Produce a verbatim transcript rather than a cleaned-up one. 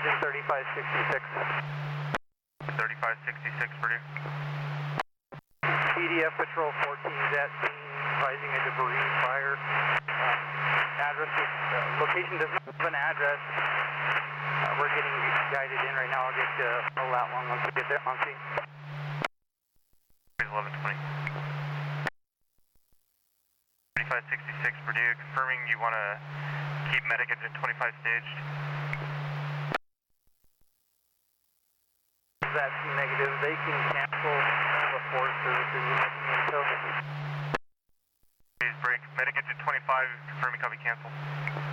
engine thirty-five sixty-six. thirty-five sixty-six, Purdue. P D F Patrol fourteen is at scene, advising a debris fire. Um, address is, uh, location does not have an address. Uh, we're getting guided in right now. I'll get uh, all that one once we get there on scene. eleven twenty. thirty-five sixty-six, Purdue, confirming you want to keep medic engine twenty-five staged. That's negative. They can cancel before services. So, Please break medic engine twenty-five, confirming copy cancel.